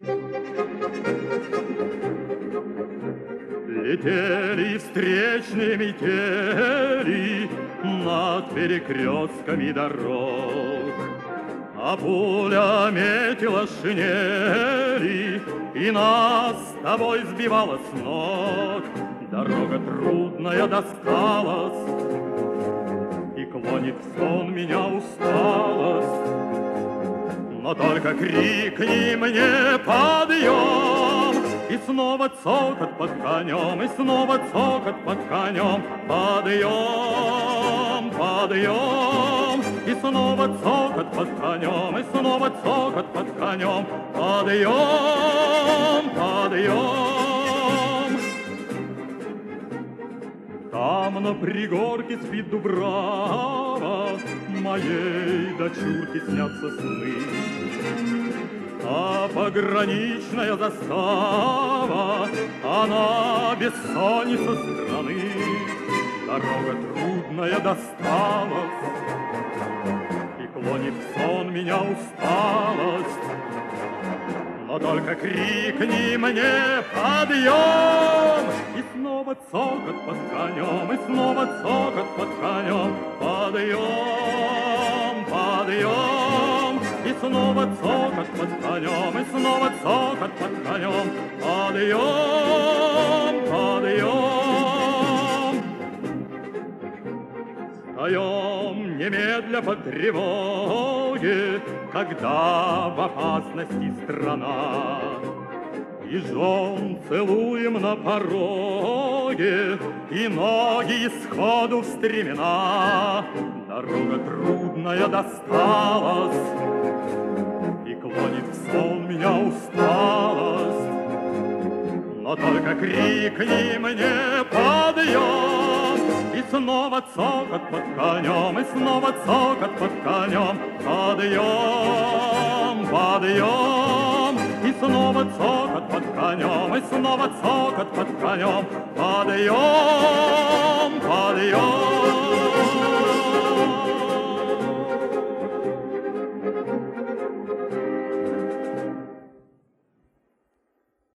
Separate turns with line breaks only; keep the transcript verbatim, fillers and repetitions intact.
Летели встречные метели над перекрестками дорог, а пуля метила шинели и нас с тобой сбивала с ног. Дорога трудная досталась, и клонит в сон меня усталость. Но только крикни мне подъем, и снова цокот под конем, и снова цокот под конем. Подъем, подъем, и снова цокот под конем, и снова цокот под конем. Подъем, подъем. Там на пригорке спит дубрава, моей дочурке снятся сны. А пограничная застава, она бессонница страны. Дорога трудная досталась, и клонит в сон меня усталость. Но только крикни мне подъем, и снова цокот под конем, и снова цокот под конем. Подъем, подъем, и снова цокот под конем, и снова цокот под конем. Подъем, подъем. Встаем немедля по тревоге, когда в опасности страна. И жен целуем на пороге, и ноги исходу в стремена. Дорога трудная досталась, и клонит в сон меня усталость. Но только крикни мне подъем, и снова цокот под конем, и снова цокот под конем. Подъем, подъем, и снова цокот под конем, и снова цокот под конем. Подъем, подъем.